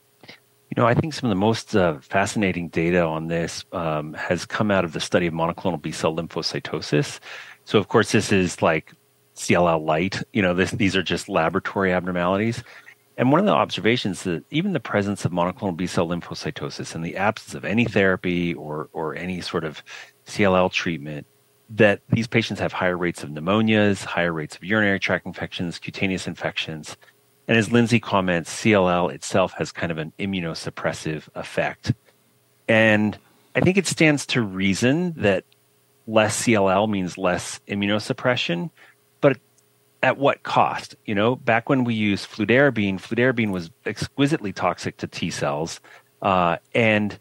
I think some of the most fascinating data on this has come out of the study of monoclonal B-cell lymphocytosis. So, of course, this is like CLL light. These are just laboratory abnormalities. And one of the observations that even the presence of monoclonal B-cell lymphocytosis in the absence of any therapy or any sort of CLL treatment, that these patients have higher rates of pneumonias, higher rates of urinary tract infections, cutaneous infections. And as Lindsay comments, CLL itself has kind of an immunosuppressive effect. And I think it stands to reason that less CLL means less immunosuppression, but at what cost? Back when we used fludarabine was exquisitely toxic to T cells and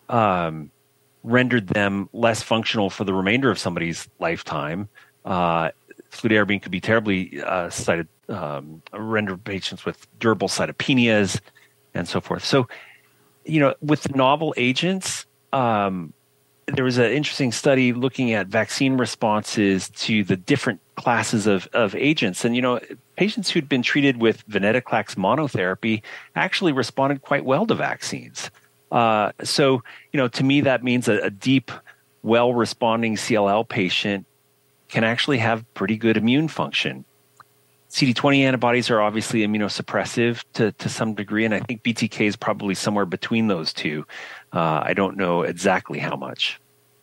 rendered them less functional for the remainder of somebody's lifetime. Fludarabine could be terribly render patients with durable cytopenias and so forth. So, with novel agents, there was an interesting study looking at vaccine responses to the different classes of agents. And, patients who'd been treated with venetoclax monotherapy actually responded quite well to vaccines. So, to me, that means a deep, well-responding CLL patient can actually have pretty good immune function. CD20 antibodies are obviously immunosuppressive to some degree, and I think BTK is probably somewhere between those two. I don't know exactly how much.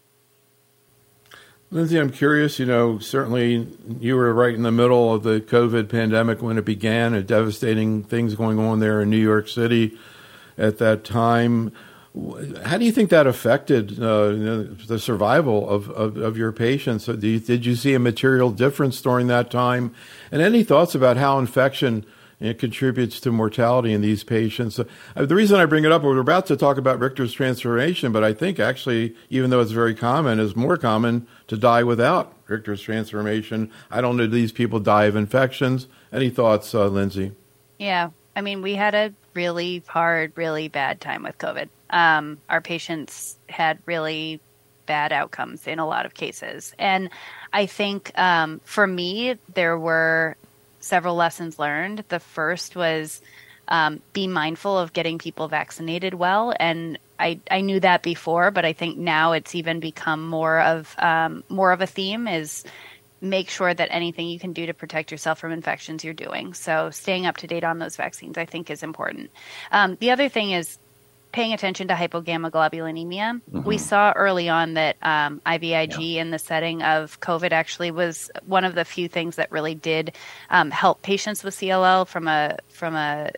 Lindsay, I'm curious, certainly you were right in the middle of the COVID pandemic when it began, and devastating things going on there in New York City at that time. How do you think that affected the survival of your patients? Did you see a material difference during that time? And any thoughts about how infection contributes to mortality in these patients? The reason I bring it up, we're about to talk about Richter's transformation, but I think actually, even though it's very common, it's more common to die without Richter's transformation. I don't know, do these people die of infections? Any thoughts, Lindsay? Yeah. I mean, we had a really hard, really bad time with COVID. Our patients had really bad outcomes in a lot of cases. And I think for me, there were several lessons learned. The first was be mindful of getting people vaccinated well. And I knew that before, but I think now it's even become more of a theme is make sure that anything you can do to protect yourself from infections you're doing. So staying up to date on those vaccines, I think, is important. The other thing is paying attention to hypogammaglobulinemia. Mm-hmm. We saw early on that IVIG in the setting of COVID actually was one of the few things that really did help patients with CLL from a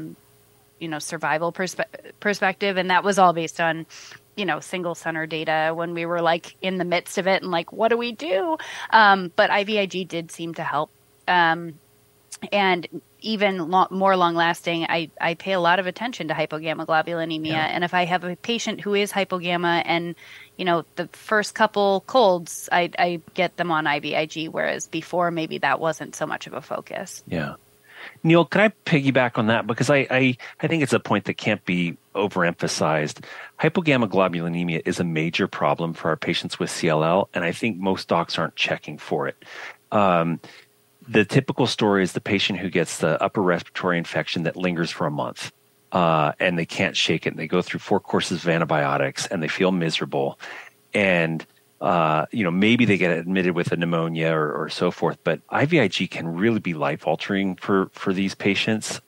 survival perspective, and that was all based on single center data when we were like in the midst of it and like, what do we do? But IVIG did seem to help. And even more long lasting, I pay a lot of attention to hypogammaglobulinemia. Yeah. And if I have a patient who is hypogamma and, the first couple colds, I get them on IVIG, whereas before maybe that wasn't so much of a focus. Yeah. Neil, can I piggyback on that? Because I think it's a point that can't be overemphasized. Hypogammaglobulinemia is a major problem for our patients with CLL, and I think most docs aren't checking for it. The typical story is the patient who gets the upper respiratory infection that lingers for a month, and they can't shake it. And they go through 4 courses of antibiotics, and they feel miserable. And maybe they get admitted with a pneumonia or so forth, but IVIG can really be life-altering for these patients.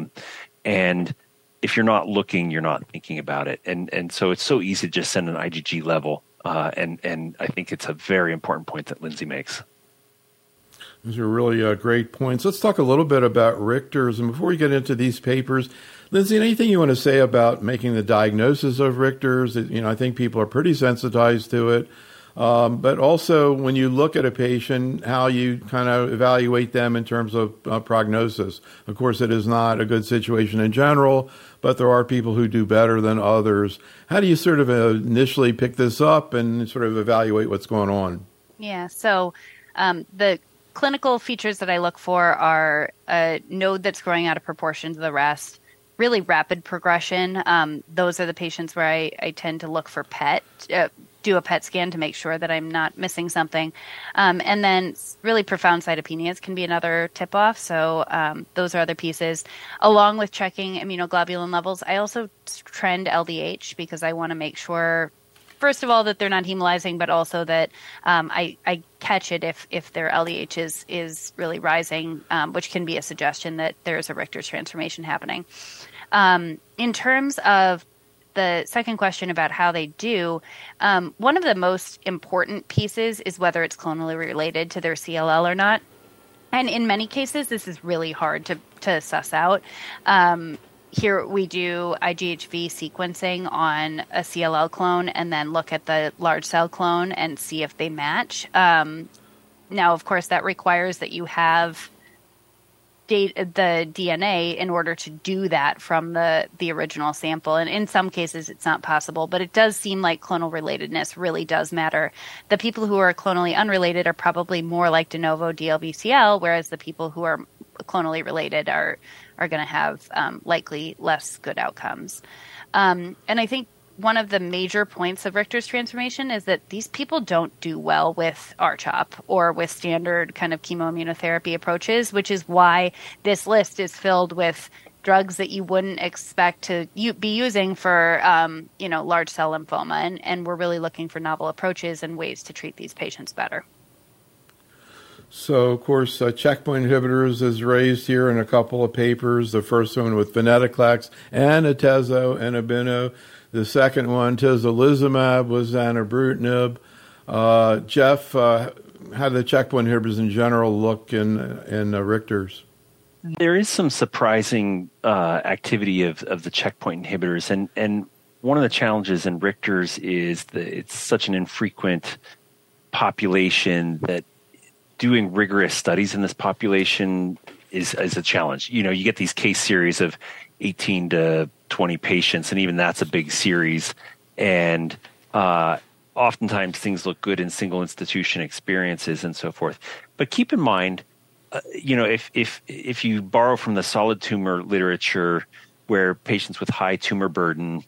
And if you're not looking, you're not thinking about it. And so it's so easy to just send an IgG level. And I think it's a very important point that Lindsay makes. Those are really great points. Let's talk a little bit about Richter's. And before we get into these papers, Lindsay, anything you want to say about making the diagnosis of Richter's? I think people are pretty sensitized to it. But also, when you look at a patient, how you kind of evaluate them in terms of prognosis. Of course, it is not a good situation in general, but there are people who do better than others. How do you sort of initially pick this up and sort of evaluate what's going on? Yeah, so the clinical features that I look for are a node that's growing out of proportion to the rest, really rapid progression. Those are the patients where I tend to look for do a PET scan to make sure that I'm not missing something. And then really profound cytopenias can be another tip-off. So those are other pieces. Along with checking immunoglobulin levels, I also trend LDH because I want to make sure, first of all, that they're not hemolyzing, but also that I catch it if their LDH is really rising, which can be a suggestion that there's a Richter's transformation happening. In terms of the second question about how they do, one of the most important pieces is whether it's clonally related to their CLL or not. And in many cases, this is really hard to suss out. Here we do IGHV sequencing on a CLL clone and then look at the large cell clone and see if they match. Now, of course, that requires that you have the DNA in order to do that from the original sample. And in some cases, it's not possible, but it does seem like clonal relatedness really does matter. The people who are clonally unrelated are probably more like de novo DLBCL, whereas the people who are clonally related are going to have likely less good outcomes. And I think one of the major points of Richter's transformation is that these people don't do well with R-CHOP or with standard kind of chemoimmunotherapy approaches, which is why this list is filled with drugs that you wouldn't expect to be using for, large cell lymphoma. And we're really looking for novel approaches and ways to treat these patients better. So, of course, checkpoint inhibitors is raised here in a couple of papers. The first one with venetoclax and atezo and abino. The second one, tezolizumab, was zanubrutinib. Jeff, how do the checkpoint inhibitors in general look in Richter's? There is some surprising activity of the checkpoint inhibitors. And one of the challenges in Richter's is that it's such an infrequent population that doing rigorous studies in this population is a challenge. You get these case series of 18 to 20 patients, and even that's a big series. And oftentimes things look good in single institution experiences and so forth. But keep in mind, if you borrow from the solid tumor literature, where patients with high tumor burden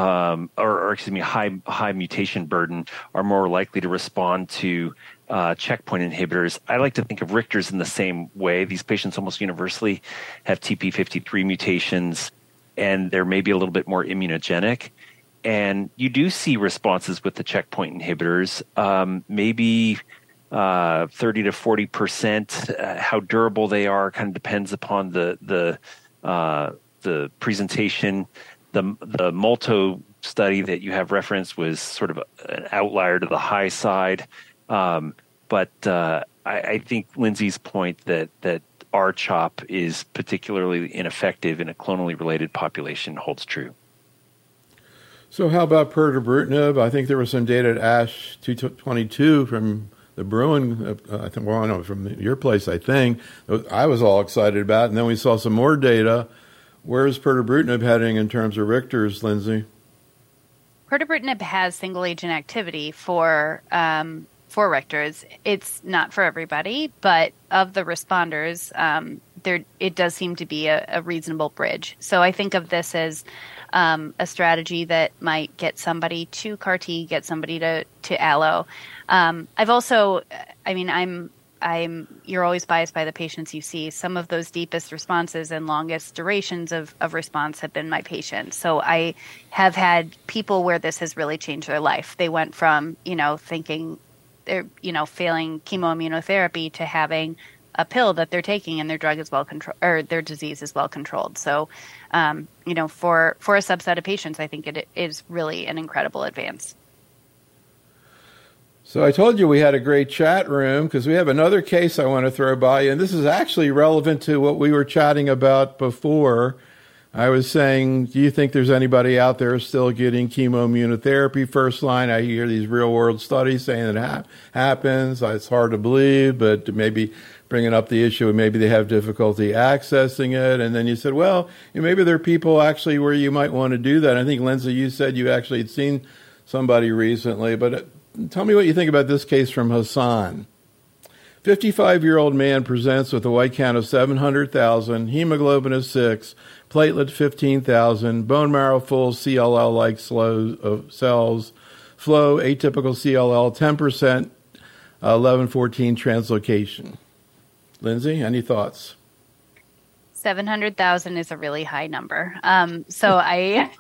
high mutation burden are more likely to respond to checkpoint inhibitors. I like to think of Richter's in the same way. These patients almost universally have TP53 mutations, and they're maybe a little bit more immunogenic. And you do see responses with the checkpoint inhibitors, maybe 30 to 40%. How durable they are kind of depends upon the presentation. The Molto study that you have referenced was sort of an outlier to the high side. But I think Lindsay's point that R-CHOP is particularly ineffective in a clonally related population holds true. So how about pirtobrutinib? I think there was some data at ASH 222 from the Bruin, from your place, I think. I was all excited about it. And then we saw some more data. Where's pirtobrutinib heading in terms of Richter's, Lindsay? Pirtobrutinib has single-agent activity for Richter's. It's not for everybody, but of the responders, it does seem to be a reasonable bridge. So I think of this as a strategy that might get somebody to CAR T, get somebody to allo. You're always biased by the patients you see. Some of those deepest responses and longest durations of response have been my patients. So I have had people where this has really changed their life. They went from, thinking they're, failing chemoimmunotherapy to having a pill that they're taking and their drug is well controlled, or their disease is well controlled. So, for a subset of patients, I think it is really an incredible advance. So I told you we had a great chat room because we have another case I want to throw by you, and this is actually relevant to what we were chatting about before. I was saying, do you think there's anybody out there still getting chemoimmunotherapy first line? I hear these real-world studies saying it happens. It's hard to believe, but maybe bringing up the issue of maybe they have difficulty accessing it. And then you said, well, maybe there are people actually where you might want to do that. I think, Lindsay, you said you actually had seen somebody recently, but tell me what you think about this case from Hassan. 55-year-old man presents with a white count of 700,000, hemoglobin of 6, platelet 15,000, bone marrow full CLL-like cells, flow atypical CLL 10%, 1114 translocation. Lindsay, any thoughts? 700,000 is a really high number. So I,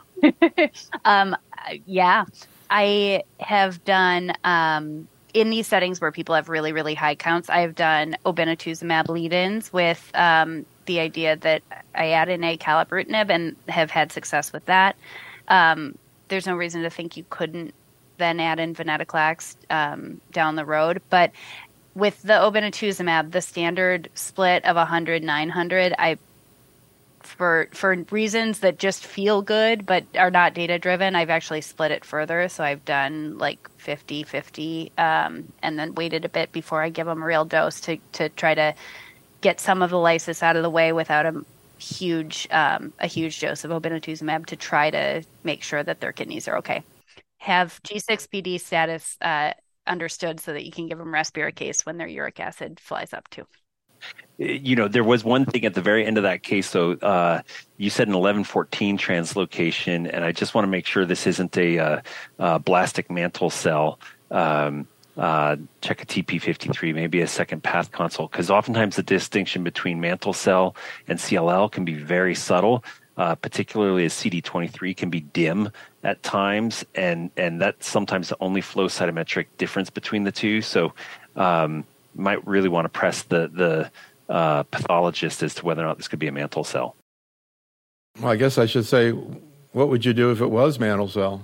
yeah, I have done, in these settings where people have really, really high counts, I've done obinutuzumab lead-ins with the idea that I add in acalabrutinib and have had success with that. There's no reason to think you couldn't then add in venetoclax down the road. But with the obinutuzumab, the standard split of 100-900, for reasons that just feel good but are not data driven, I've actually split it further. So I've done like 50-50 and then waited a bit before I give them a real dose to try to get some of the lysis out of the way without a huge dose of obinutuzumab to try to make sure that their kidneys are okay. Have G6PD status understood so that you can give them respiricase when their uric acid flies up too. There was one thing at the very end of that case, though. You said an 1114 translocation, and I just want to make sure this isn't a blastic mantle cell. Check a TP53, maybe a second path consult, because oftentimes the distinction between mantle cell and CLL can be very subtle, particularly as CD23 can be dim at times, and that's sometimes the only flow cytometric difference between the two. So might really want to press the pathologist as to whether or not this could be a mantle cell. Well, I guess I should say, what would you do if it was mantle cell?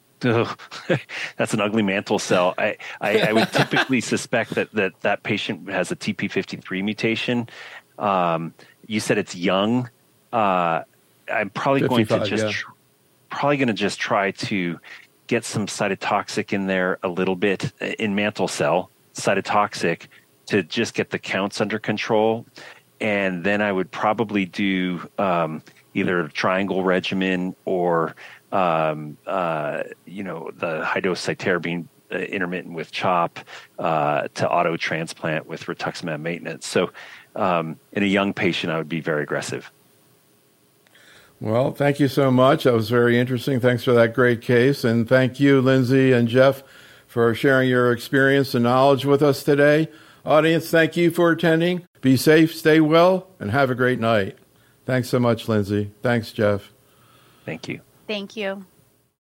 That's an ugly mantle cell. I would typically suspect that patient has a TP53 mutation. You said it's young. I'm probably going to just try to get some cytotoxic in there a little bit in mantle cell cytotoxic to just get the counts under control. And then I would probably do either a triangle regimen or the high dose cytarabine intermittent with CHOP to auto transplant with rituximab maintenance. So in a young patient, I would be very aggressive. Well, thank you so much. That was very interesting. Thanks for that great case. And thank you, Lindsay and Jeff, for sharing your experience and knowledge with us today. Audience, thank you for attending. Be safe, stay well, and have a great night. Thanks so much, Lindsay. Thanks, Jeff. Thank you. Thank you.